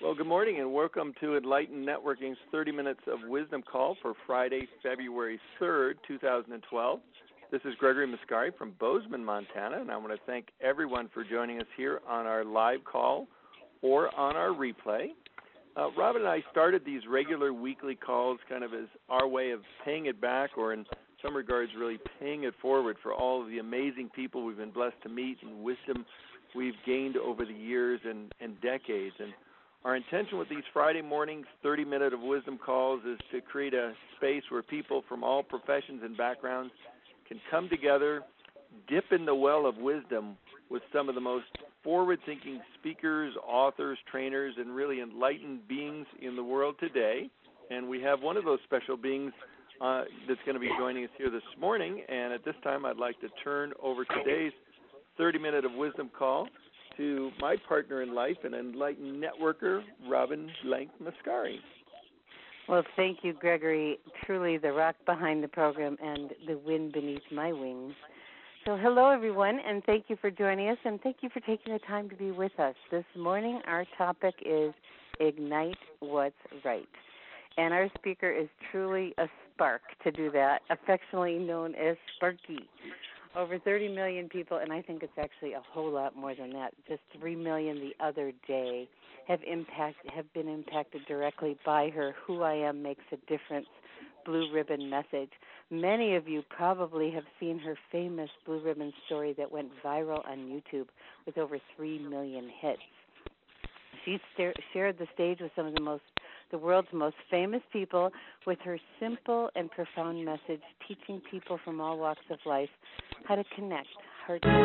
Well, good morning and welcome to Enlightened Networking's 30 Minutes of Wisdom call for Friday, February 3rd, 2012. This is Gregory Mascari from Bozeman, Montana, and I want to thank everyone for joining us here on our live call or on our replay. Robin and I started these regular weekly calls kind of as our way of paying it back, or in some regards really paying it forward for all of the amazing people we've been blessed to meet and wisdom we've gained over the years and decades. And our intention with these Friday mornings 30-minute of wisdom calls is to create a space where people from all professions and backgrounds can come together, dip in the well of wisdom with some of the most forward-thinking speakers, authors, trainers, and really enlightened beings in the world today. And we have one of those special beings that's going to be joining us here this morning. And at this time, I'd like to turn over today's 30-minute of wisdom call to my partner in life and enlightened networker, Robin Blank Mascari. Well, thank you, Gregory. Truly the rock behind the program and the wind beneath my wings. So hello, everyone, and thank you for joining us, and thank you for taking the time to be with us. This morning, our topic is Ignite What's Right. And our speaker is truly a spark to do that, affectionately known as Sparky. Over 30 million people, and I think it's actually a whole lot more than that, just 3 million the other day, have been impacted directly by her Who I Am Makes a Difference Blue Ribbon message. Many of you probably have seen her famous Blue Ribbon story that went viral on YouTube with over 3 million hits. She shared the stage with some of the world's most famous people with her simple and profound message, teaching people from all walks of life how to connect, heart to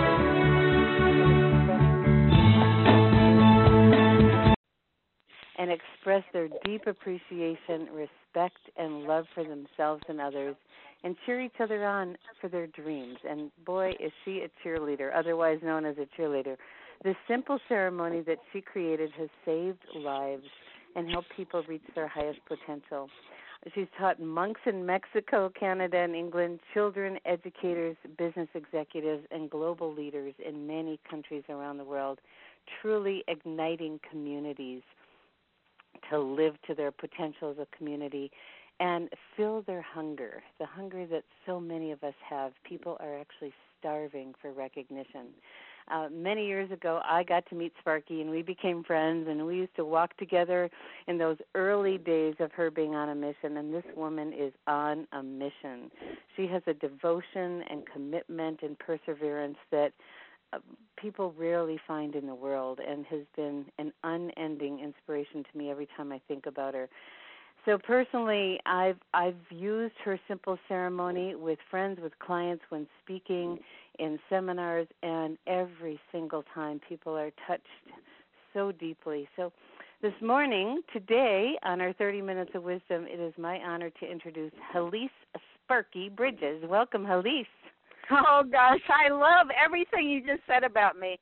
and express their deep appreciation, respect, and love for themselves and others, and cheer each other on for their dreams. And boy, is she a cheerleader, otherwise known as a cheerleader. This simple ceremony that she created has saved lives and helped people reach their highest potential. She's taught monks in Mexico, Canada, and England, children, educators, business executives, and global leaders in many countries around the world, truly igniting communities to live to their potential as a community and fill their hunger, the hunger that so many of us have. People are actually starving for recognition. Many years ago, I got to meet Sparky, and we became friends, and we used to walk together in those early days of her being on a mission, and this woman is on a mission. She has a devotion and commitment and perseverance that people rarely find in the world, and has been an unending inspiration to me every time I think about her. So personally, I've used her simple ceremony with friends, with clients, when speaking in seminars, and every single time people are touched so deeply. So this morning, today, on our 30 Minutes of Wisdom, it is my honor to introduce Halise Sparky Bridges. Welcome, Halise. Oh, gosh, I love everything you just said about me.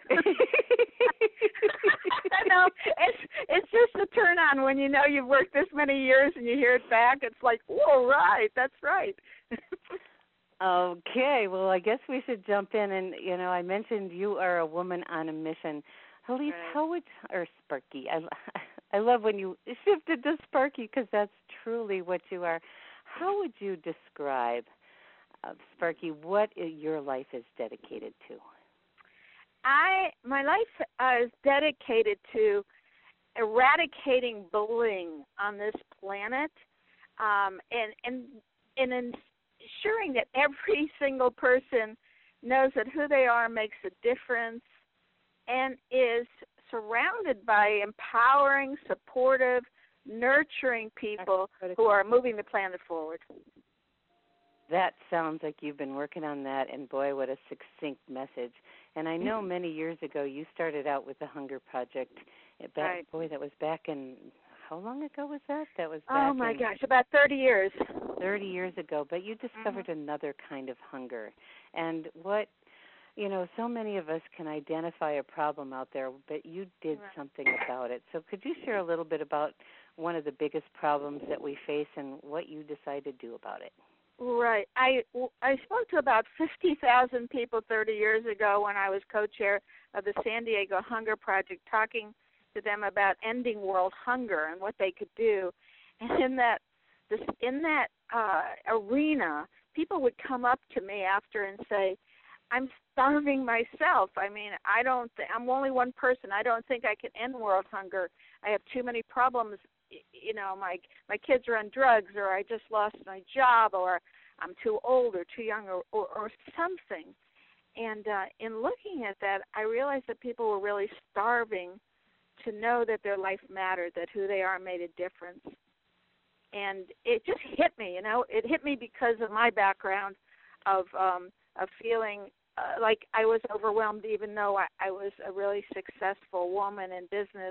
I know, it's just a turn on when you know you've worked this many years and you hear it back. It's like, whoa, right, that's right. Okay, well, I guess we should jump in. And, I mentioned you are a woman on a mission. Halise, right. or Sparky, I love when you shifted to Sparky, because that's truly what you are. How would you describe, Sparky, what your life is dedicated to? My life is dedicated to eradicating bullying on this planet, and ensuring that every single person knows that who they are makes a difference and is surrounded by empowering, supportive, nurturing people who are moving the planet forward. That sounds like you've been working on that, and boy, what a succinct message. And I know many years ago you started out with the Hunger Project. Right. Boy, that was back in, how long ago was that? That was back oh, my gosh, about 30 years. 30 years ago, but you discovered another kind of hunger. And what, so many of us can identify a problem out there, but you did something about it. So could you share a little bit about one of the biggest problems that we face and what you decided to do about it? Right. I spoke to about 50,000 people 30 years ago when I was co-chair of the San Diego Hunger Project, talking to them about ending world hunger and what they could do. And in that arena, people would come up to me after and say, I'm starving myself. I mean, I'm only one person. I don't think I can end world hunger. I have too many problems. You know, my kids are on drugs, or I just lost my job, or I'm too old or too young, or something. And in looking at that, I realized that people were really starving to know that their life mattered, that who they are made a difference. And it just hit me, you know. It hit me because of my background of feeling like I was overwhelmed, even though I was a really successful woman in business.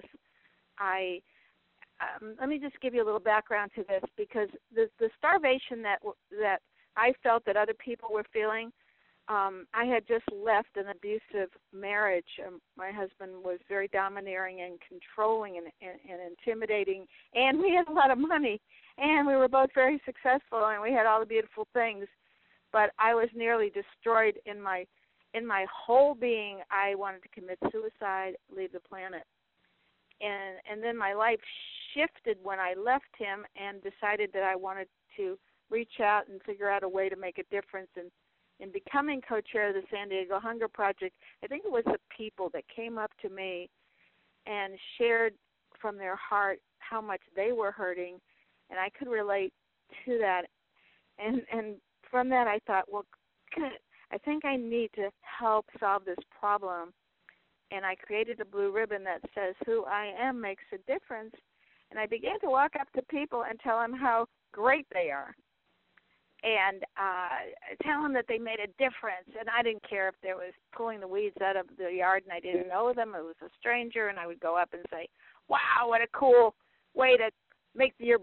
Let me just give you a little background to this, because the starvation that I felt that other people were feeling, I had just left an abusive marriage. My husband was very domineering and controlling and intimidating, and we had a lot of money, and we were both very successful, and we had all the beautiful things. But I was nearly destroyed in my whole being. I wanted to commit suicide, leave the planet. And then my life shifted when I left him and decided that I wanted to reach out and figure out a way to make a difference. And in becoming co-chair of the San Diego Hunger Project, I think it was the people that came up to me and shared from their heart how much they were hurting, and I could relate to that. And from that, I thought, well, I think I need to help solve this problem. And I created a blue ribbon that says, who I am makes a difference. And I began to walk up to people and tell them how great they are, and tell them that they made a difference. And I didn't care if there was pulling the weeds out of the yard and I didn't know them. It was a stranger, and I would go up and say, wow, what a cool way to make your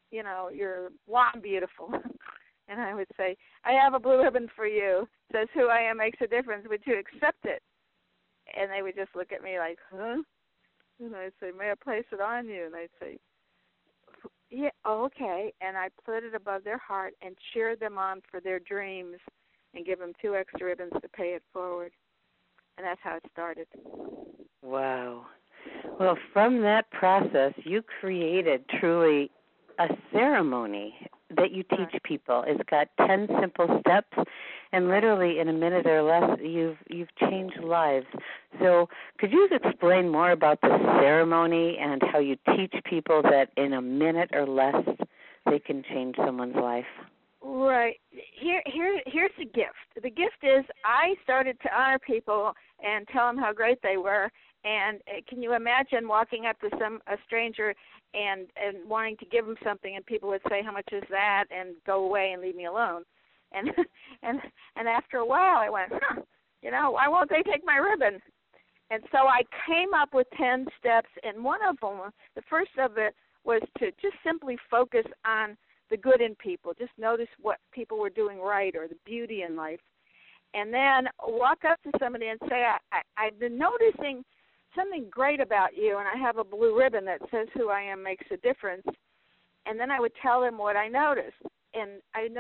lawn beautiful. And I would say, I have a blue ribbon for you. It says, who I am makes a difference. Would you accept it? And they would just look at me like, huh? And I'd say, may I place it on you? And they'd say, yeah, okay. And I put it above their heart and cheered them on for their dreams and give them 2 extra ribbons to pay it forward. And that's how it started. Wow. Well, from that process, you created truly a ceremony that you teach people. It's got 10 simple steps, and literally in a minute or less, you've changed lives. So could you explain more about the ceremony and how you teach people that in a minute or less they can change someone's life? Right. Here's the gift. The gift is I started to honor people and tell them how great they were. And can you imagine walking up to a stranger and wanting to give them something, and people would say, how much is that, and go away and leave me alone. And after a while I went, why won't they take my ribbon? And so I came up with 10 steps, and one of them, the first of it, was to just simply focus on the good in people. Just notice what people were doing right or the beauty in life. And then walk up to somebody and say, I've been noticing something great about you, and I have a blue ribbon that says who I am makes a difference. And then I would tell them what I noticed. And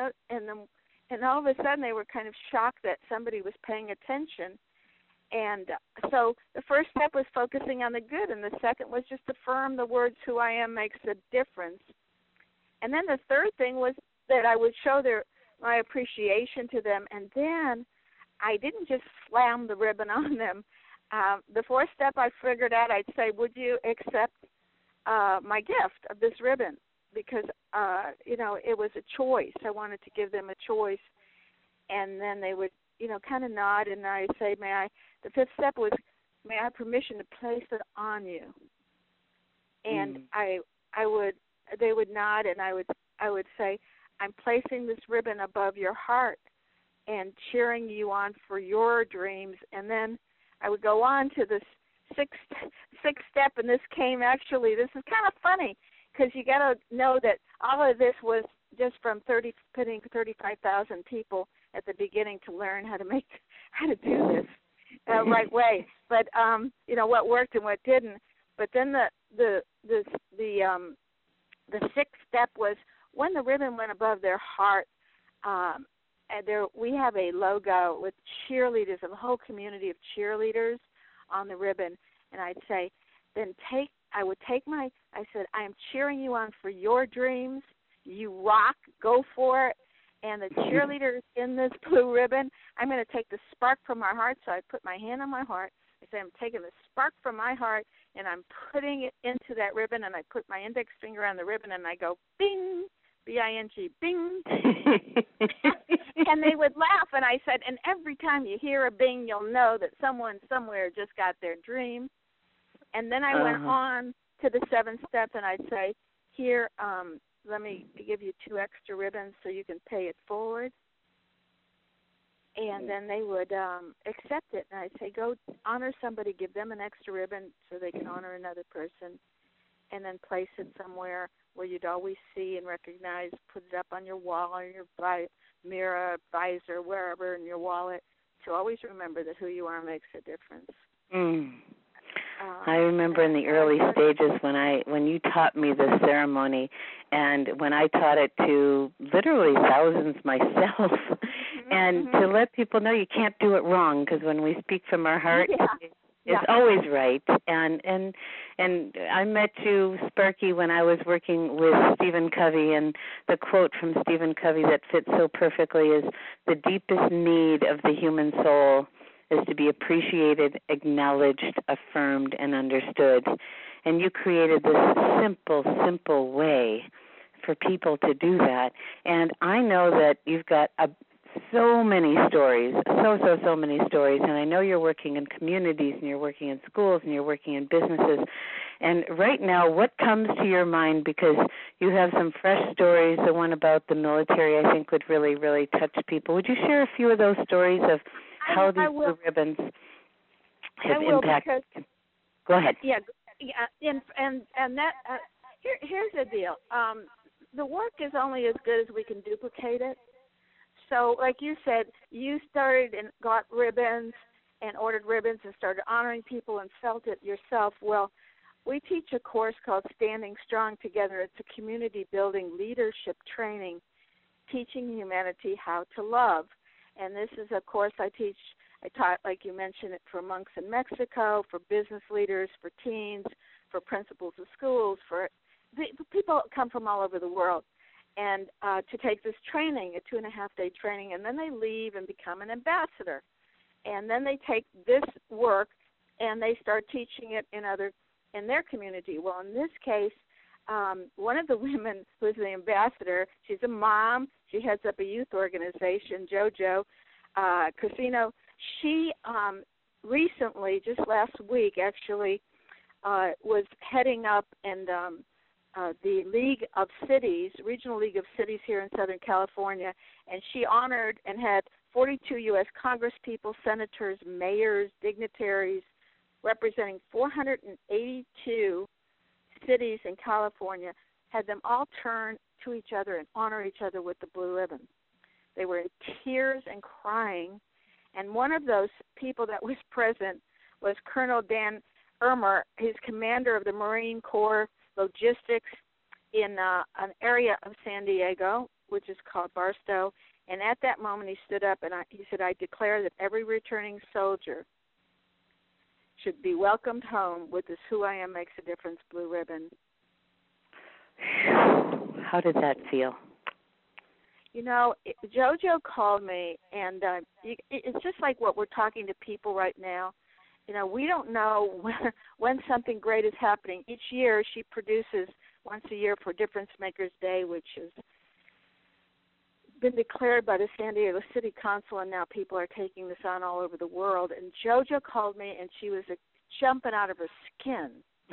all of a sudden they were kind of shocked that somebody was paying attention. And so the first step was focusing on the good, and the second was just affirm the words who I am makes a difference. And then the third thing was that I would show my appreciation to them, and then I didn't just slam the ribbon on them. The fourth step I figured out, I'd say, would you accept my gift of this ribbon? Because, it was a choice. I wanted to give them a choice. And then they would, kind of nod, and I'd say, the fifth step was, may I have permission to place it on you? And they would nod, and I would say, I'm placing this ribbon above your heart and cheering you on for your dreams. And then I would go on to the sixth step, and this is kind of funny, because you got to know that all of this was just from putting 35,000 people at the beginning to learn how to do this right way. But what worked and what didn't. But then the sixth step was when the ribbon went above their heart. We have a logo with cheerleaders, a whole community of cheerleaders on the ribbon, and I'd say, then take I would take I said, I am cheering you on for your dreams. You rock, go for it. And the cheerleaders in this blue ribbon, I'm going to take the spark from my heart. So I put my hand on my heart. I say, I'm taking the spark from my heart, and I'm putting it into that ribbon, and I put my index finger on the ribbon, and I go, bing, B-I-N-G, bing. And they would laugh, and I said, and every time you hear a bing, you'll know that someone somewhere just got their dream. And then I went on to the 7th step, and I'd say, here, let me give you 2 extra ribbons so you can pay it forward. And then they would accept it. And I'd say, go honor somebody, give them an extra ribbon so they can honor another person, and then place it somewhere where you'd always see and recognize, put it up on your wall or your mirror, visor, wherever in your wallet, to always remember that who you are makes a difference. I remember in the early stages when you taught me this ceremony, and when I taught it to literally thousands myself, and to let people know you can't do it wrong, because when we speak from our heart, it's always right. And I met you, Sparky, when I was working with Stephen Covey, and the quote from Stephen Covey that fits so perfectly is, the deepest need of the human soul is to be appreciated, acknowledged, affirmed, and understood. And you created this simple way for people to do that. And I know that you've got so many stories, so many stories. And I know you're working in communities, and you're working in schools, and you're working in businesses. And right now, what comes to your mind? Because you have some fresh stories. The one about the military, I think, would really, really touch people. Would you share a few of those stories of how these blue ribbons have impacted? Go ahead. Yeah, and that here's the deal. The work is only as good as we can duplicate it. So, like you said, you started and got ribbons and ordered ribbons and started honoring people and felt it yourself. Well, we teach a course called Standing Strong Together. It's a community-building leadership training, teaching humanity how to love. And this is a course I taught, like you mentioned, it for monks in Mexico, for business leaders, for teens, for principals of schools, for people come from all over the world. And to take this training, a 2.5-day training, and then they leave and become an ambassador. And then they take this work and they start teaching it in their community. Well, in this case, one of the women who's the ambassador, she's a mom. She heads up a youth organization, JoJo Casino. She recently, just last week actually, was heading up and the League of Cities, Regional League of Cities here in Southern California, and she honored and had 42 U.S. congresspeople, senators, mayors, dignitaries, representing 482 cities in California, had them all turn to each other and honor each other with the blue ribbon. They were in tears and crying, and one of those people that was present was Colonel Dan Ermer. He's commander of the Marine Corps Logistics in an area of San Diego, which is called Barstow. And at that moment, he stood up and he said, I declare that every returning soldier should be welcomed home with this Who I Am Makes a Difference blue ribbon. How did that feel? You know, JoJo called me, and it's just like what we're talking to people right now. You know, we don't know when something great is happening. Each year she produces once a year for Difference Makers Day, which has been declared by the San Diego City Council, and now people are taking this on all over the world. And JoJo called me, and she was jumping out of her skin.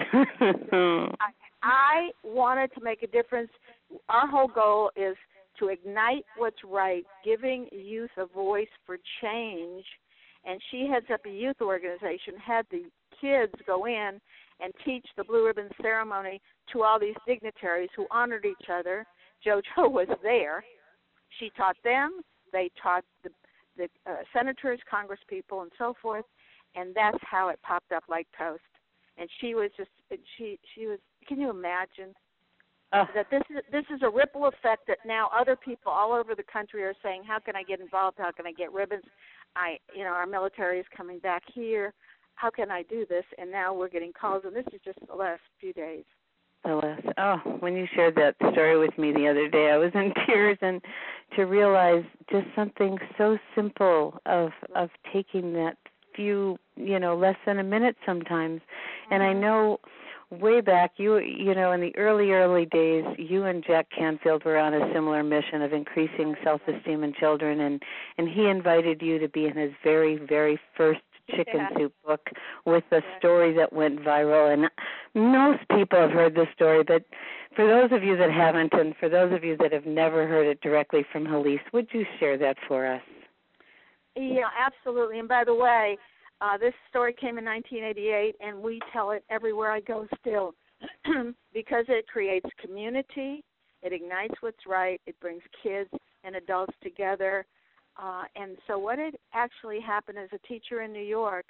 I wanted to make a difference. Our whole goal is to ignite what's right, giving youth a voice for change. And she heads up a youth organization, had the kids go in and teach the blue ribbon ceremony to all these dignitaries who honored each other. JoJo was there. She taught them. They taught the senators, congresspeople, and so forth. And that's how it popped up like toast. And she was just, she was, can you imagine? That this is a ripple effect that now other people all over the country are saying, how can I get involved? How can I get ribbons? Our military is coming back here. how can I do this? And now we're getting calls, and this is just the last few days. When you shared that story with me the other day, I was in tears, and to realize just something so simple of taking that few, less than a minute sometimes. And I know way back, you know, in the early days, you and Jack Canfield were on a similar mission of increasing self-esteem in children, and he invited you to be in his very, very first Chicken Soup book with a story that went viral. And most people have heard the story, but for those of you that haven't, and for those of you that have never heard it directly from Halise, would you share that for us? Yeah, absolutely. And by the way, this story came in 1988, and we tell it everywhere I go still because it creates community, it ignites what's right, it brings kids and adults together. And so what had actually happened is a teacher in New York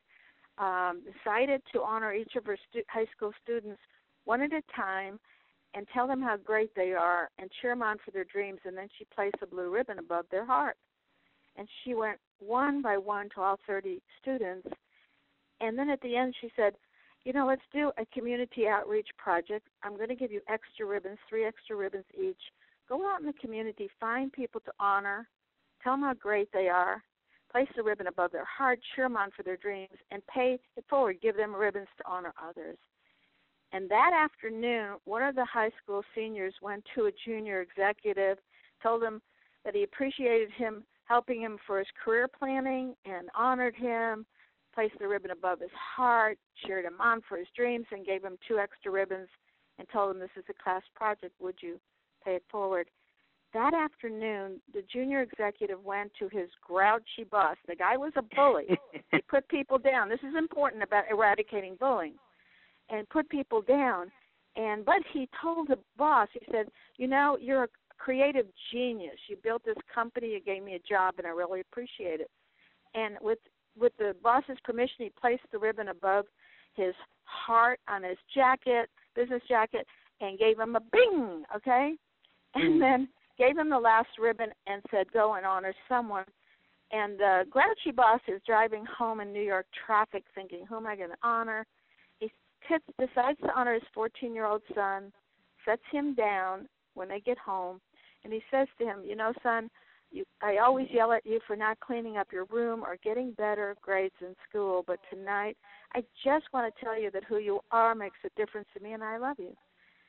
decided to honor each of her high school students one at a time and tell them how great they are and cheer them on for their dreams, and then she placed a blue ribbon above their heart. And she went one by one to all 30 students, and then at the end she said, let's do a community outreach project. I'm going to give you extra ribbons, 3 extra ribbons each. Go out in the community, find people to honor, tell them how great they are, place the ribbon above their heart, cheer them on for their dreams, and pay it forward, give them ribbons to honor others. And that afternoon, one of the high school seniors went to a junior executive, told him that he appreciated him helping him for his career planning and honored him, placed the ribbon above his heart, cheered him on for his dreams, and gave him 2 extra ribbons and told him, this is a class project, would you pay it forward? That afternoon, the junior executive went to his grouchy boss. The guy was a bully. He put people down. This is important about eradicating bullying. And put people down. But he told the boss, he said, you're a creative genius. You built this company. You gave me a job, and I really appreciate it. And with the boss's permission, he placed the ribbon above his heart on his jacket, business jacket, and gave him a bing, okay? And then gave him the last ribbon and said, go and honor someone. And the grouchy boss is driving home in New York traffic thinking, who am I going to honor? He decides to honor his 14-year-old son, sets him down when they get home, and he says to him, son, I always yell at you for not cleaning up your room or getting better grades in school, but tonight I just want to tell you that who you are makes a difference to me, and I love you.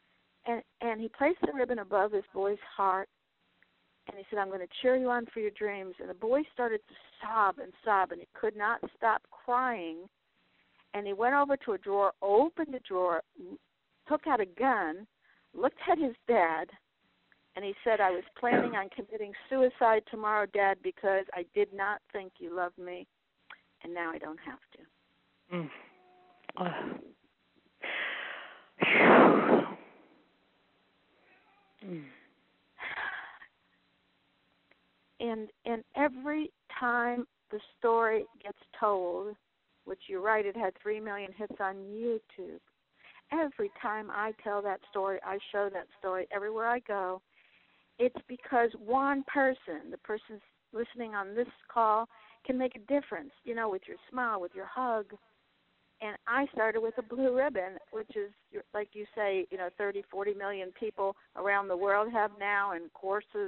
And he placed the ribbon above his boy's heart, and he said, I'm going to cheer you on for your dreams. And the boy started to sob, and he could not stop crying. And he went over to a drawer, opened the drawer, took out a gun, looked at his dad, and he said, I was planning on committing suicide tomorrow, Dad, because I did not think you loved me, and now I don't have to. And every time the story gets told, which you're right, it had 3 million hits on YouTube. Every time I tell that story, I show that story everywhere I go. It's because one person, the person listening on this call, can make a difference, with your smile, with your hug. And I started with a blue ribbon, which is, like you say, 30, 40 million people around the world have now, and courses.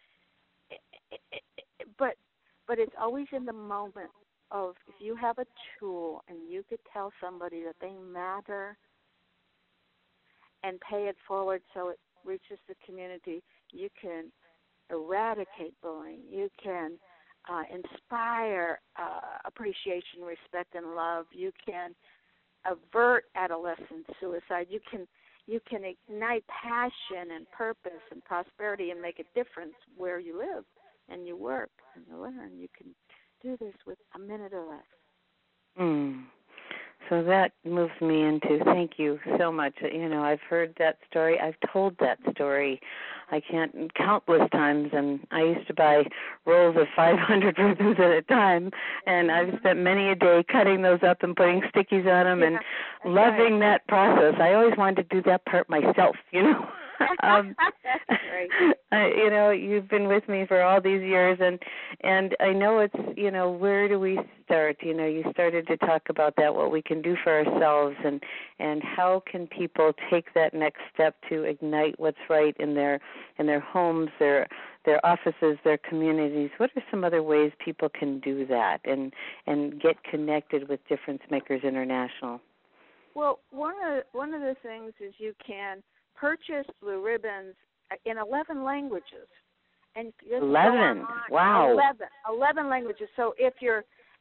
But it's always in the moment of, if you have a tool and you could tell somebody that they matter and pay it forward so it reaches the community, you can eradicate bullying. You can inspire appreciation, respect, and love. You can avert adolescent suicide. You can ignite passion and purpose and prosperity and make a difference where you live and you work and you learn. You can do this with a minute or less. So that moves me into, thank you so much. I've heard that story. I've told that story countless times, and I used to buy rolls of 500 ribbons at a time, and I've spent many a day cutting those up and putting stickies on them and loving that process. I always wanted to do that part myself, That's great. You've been with me for all these years, and I know it's, where do we start? You started to talk about that, what we can do for ourselves, and how can people take that next step to ignite what's right in their homes, their offices, their communities. What are some other ways people can do that and get connected with Difference Makers International? Well, one of the things is you can purchase blue ribbons in 11 languages, and just 11. Wow. 11 languages. So if you're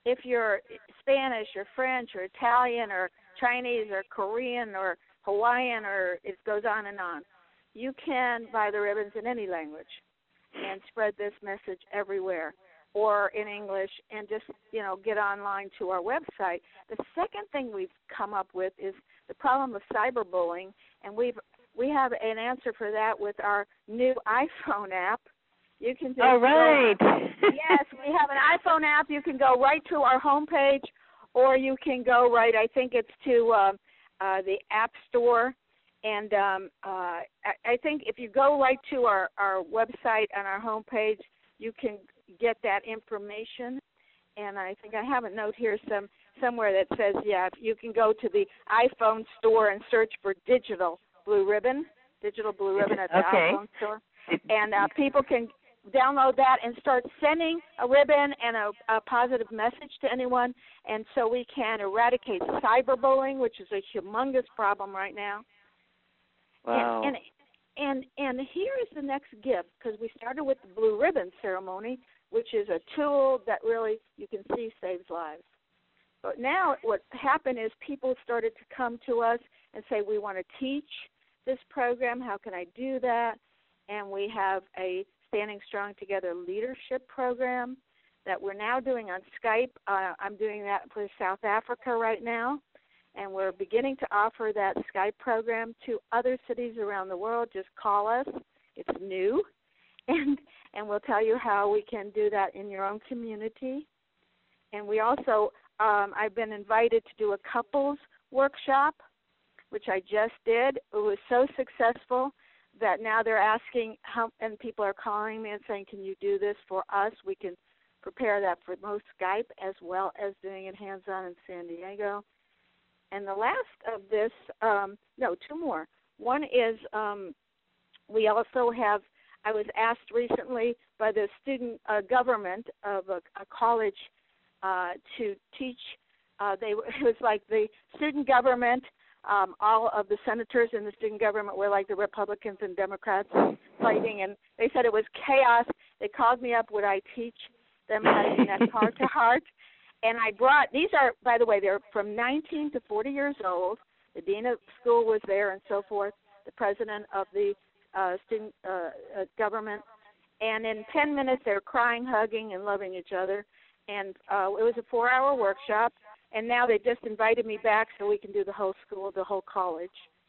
Spanish or French or Italian or Chinese or Korean or Hawaiian, or it goes on and on, you can buy the ribbons in any language and spread this message everywhere, or in English, and just, get online to our website. The second thing we've come up with is the problem of cyberbullying, and we have an answer for that with our new iPhone app. You can just yes, we have an iPhone app. You can go right to our homepage, or you can go right, I think it's to the App Store. And I think if you go right to our website on our homepage, you can get that information. And I think I have a note here somewhere that says, you can go to the iPhone store and search for digital blue ribbon at the iPhone store. And people can download that and start sending a ribbon and a positive message to anyone. And so we can eradicate cyberbullying, which is a humongous problem right now. Wow. And here is the next gift, because we started with the blue ribbon ceremony, which is a tool that really, you can see, saves lives. But now what happened is people started to come to us and say, we want to teach this program. How can I do that? And we have a Standing Strong Together leadership program that we're now doing on Skype. I'm doing that for South Africa right now. And we're beginning to offer that Skype program to other cities around the world. Just call us. It's new. And we'll tell you how we can do that in your own community. And we also, I've been invited to do a couples workshop, which I just did. It was so successful that now they're asking, and people are calling me and saying, can you do this for us? We can prepare that for both Skype as well as doing it hands-on in San Diego. And the last of this, two more. One is we also have, I was asked recently by the student government of a college to teach. It was like the student government, all of the senators in the student government were like the Republicans and Democrats fighting, and they said it was chaos. They called me up, would I teach them how to connect heart to heart? And I brought, these are, by the way, they're from 19 to 40 years old. The dean of school was there and so forth, the president of the student government. And in 10 minutes, they were crying, hugging, and loving each other. And it was a 4-hour workshop. And now they just invited me back so we can do the whole school, the whole college.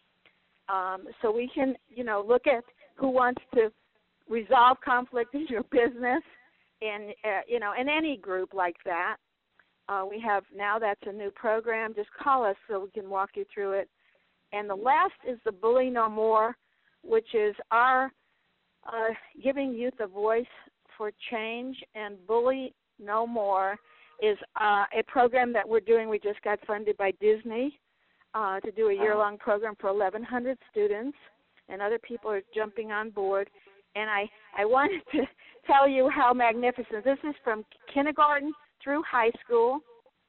So we can, look at who wants to resolve conflict in your business and, in any group like that. We have now, that's a new program. Just call us so we can walk you through it. And the last is the Bully No More, which is our giving youth a voice for change. And Bully No More is a program that we're doing. We just got funded by Disney to do a year-long program for 1,100 students, and other people are jumping on board. And I wanted to tell you how magnificent. This is from kindergarten through high school,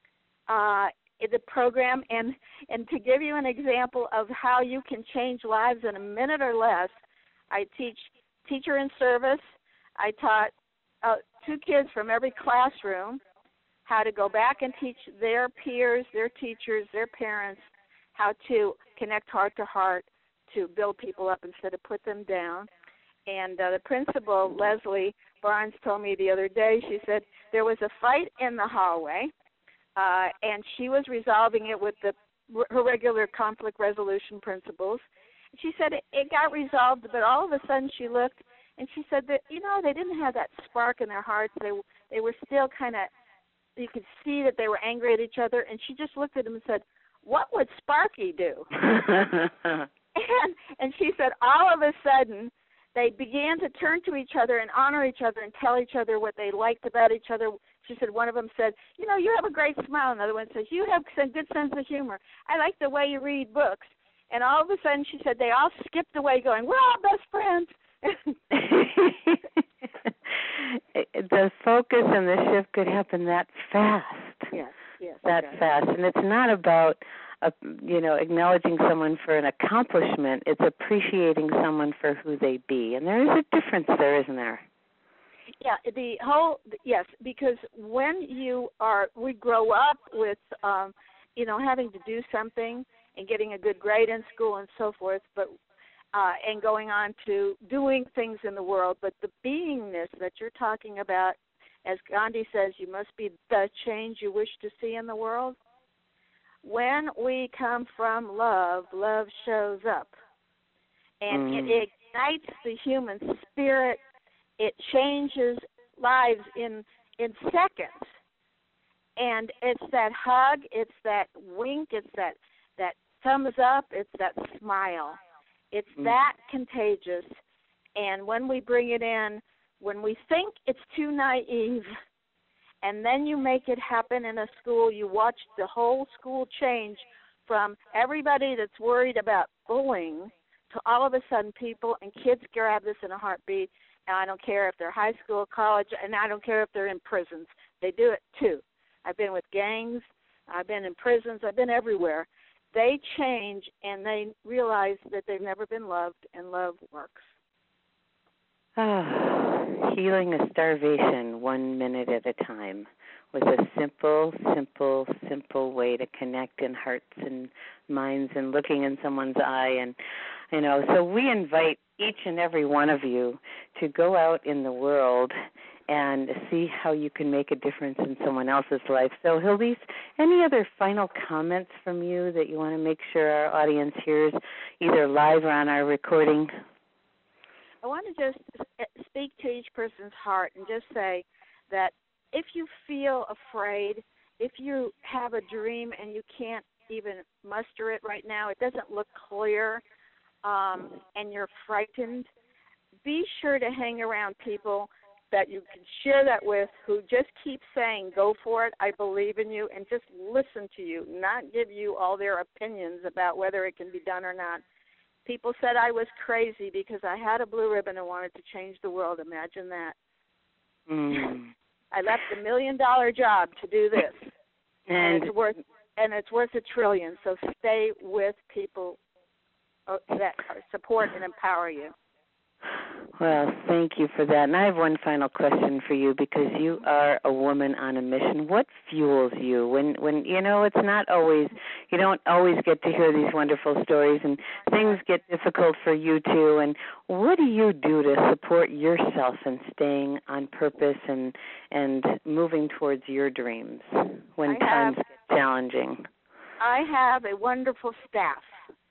the program, and to give you an example of how you can change lives in a minute or less, I teach teacher in service. I taught 2 kids from every classroom how to go back and teach their peers, their teachers, their parents, how to connect heart to heart to build people up instead of put them down. And the principal, Leslie Barnes, told me the other day, she said there was a fight in the hallway, and she was resolving it with her regular conflict resolution principles. She said it got resolved, but all of a sudden she looked, and she said that, they didn't have that spark in their hearts. They were still kind of, you could see that they were angry at each other, and she just looked at him and said, what would Sparky do? And she said all of a sudden they began to turn to each other and honor each other and tell each other what they liked about each other. She said one of them said, you know, you have a great smile. Another one says, you have a good sense of humor. I like the way you read books. And all of a sudden, she said, they all skipped away going, we're all best friends. The focus and the shift could happen that fast. Yes. That fast. And it's not about, acknowledging someone for an accomplishment. It's appreciating someone for who they be. And there is a difference there, isn't there? Yeah, yes, because when we grow up with, having to do something and getting a good grade in school and so forth, but and going on to doing things in the world, but the beingness that you're talking about, as Gandhi says, you must be the change you wish to see in the world. When we come from love, love shows up. And it ignites the human spirit. It changes lives in seconds. And it's that hug, it's that wink, it's that thumbs up, it's that smile. It's that contagious. And when we bring it in, when we think it's too naive, and then you make it happen in a school, you watch the whole school change from everybody that's worried about bullying to all of a sudden people and kids grab this in a heartbeat. And I don't care if they're high school, college, and I don't care if they're in prisons. They do it too. I've been with gangs. I've been in prisons. I've been everywhere. They change, and they realize that they've never been loved, and love works. Healing a starvation 1 minute at a time was a simple way to connect in hearts and minds and looking in someone's eye. And, so we invite each and every one of you to go out in the world and see how you can make a difference in someone else's life. So, Hildy, any other final comments from you that you want to make sure our audience hears, either live or on our recording? I want to just speak to each person's heart and just say that if you feel afraid, if you have a dream and you can't even muster it right now, it doesn't look clear, and you're frightened, be sure to hang around people that you can share that with, who just keep saying, go for it, I believe in you, and just listen to you, not give you all their opinions about whether it can be done or not. People said I was crazy because I had a blue ribbon and wanted to change the world. Imagine that. I left $1 million job to do this, and it's worth $1 trillion. So stay with people that support and empower you. Well, thank you for that. And I have one final question for you, because you are a woman on a mission. What fuels you when it's not always, you don't always get to hear these wonderful stories, and things get difficult for you too. And what do you do to support yourself in staying on purpose and moving towards your dreams when times get challenging? I have a wonderful staff.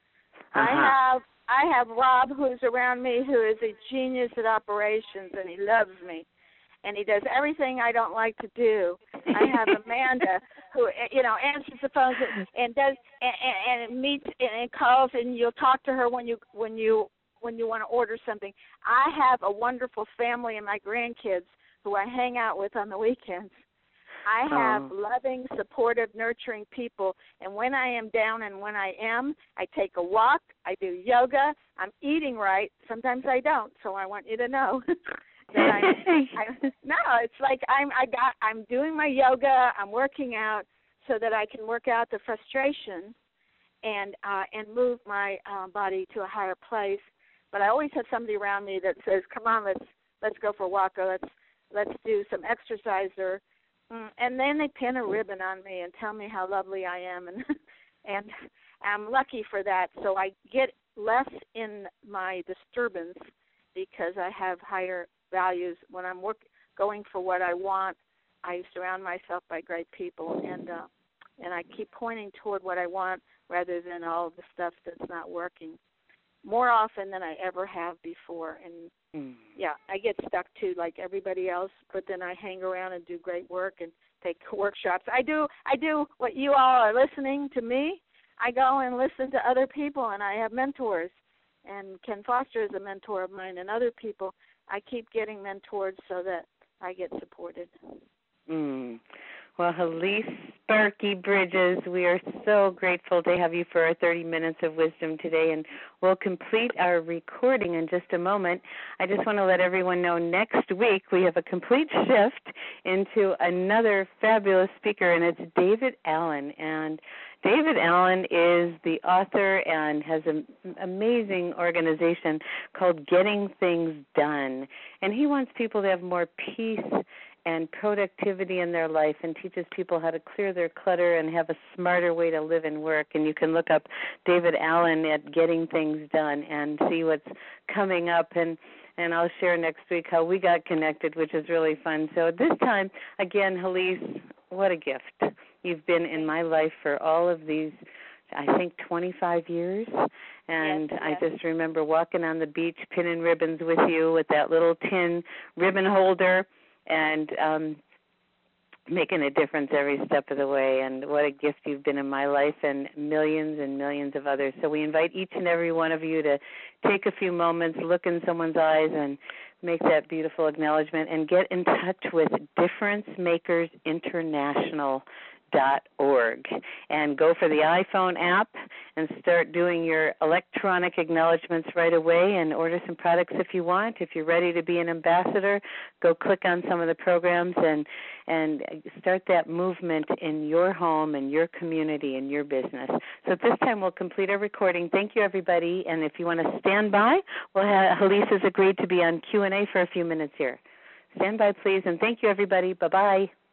I have Rob, who's around me, who is a genius at operations, and he loves me, and he does everything I don't like to do. I have Amanda, who answers the phones and does and meets and calls, and you'll talk to her when you want to order something. I have a wonderful family and my grandkids who I hang out with on the weekends. I have loving, supportive, nurturing people, and when I am down and when I take a walk, I do yoga, I'm eating right. Sometimes I don't, so I want you to know that it's like I'm doing my yoga, I'm working out so that I can work out the frustration and move my body to a higher place. But I always have somebody around me that says, "Come on, let's go for a walk, or let's do some exercise," and then they pin a ribbon on me and tell me how lovely I am, and I'm lucky for that. So I get less in my disturbance because I have higher values. When I'm going for what I want, I surround myself by great people, and I keep pointing toward what I want rather than all the stuff that's not working, more often than I ever have before. And yeah, I get stuck too, like everybody else, but then I hang around and do great work and take workshops. I do what you all are listening to me, I go and listen to other people, and I have mentors. And Ken Foster is a mentor of mine, and other people. I keep getting mentored so that I get supported. Well, Halise Sparky Bridges, we are so grateful to have you for our 30 minutes of wisdom today, and we'll complete our recording in just a moment. I just want to let everyone know next week we have a complete shift into another fabulous speaker, and it's David Allen. And David Allen is the author and has an amazing organization called Getting Things Done, and he wants people to have more peace and productivity in their life, and teaches people how to clear their clutter and have a smarter way to live and work. And you can look up David Allen at Getting Things Done and see what's coming up. And I'll share next week how we got connected, which is really fun. So this time, again, Halise, what a gift. You've been in my life for all of these, I think, 25 years. And yes. I just remember walking on the beach, pinning ribbons with you with that little tin ribbon holder, and making a difference every step of the way. And what a gift you've been in my life and millions of others. So we invite each and every one of you to take a few moments, look in someone's eyes, and make that beautiful acknowledgement, and get in touch with differencemakerinternational.org and go for the iPhone app and start doing your electronic acknowledgments right away, and order some products if you want. If you're ready to be an ambassador, go click on some of the programs and start that movement in your home and your community and your business. So at this time we'll complete our recording. Thank you, everybody, and if you want to stand by, Halise has agreed to be on Q&A for a few minutes here. Stand by, please, and thank you, everybody. Bye-bye.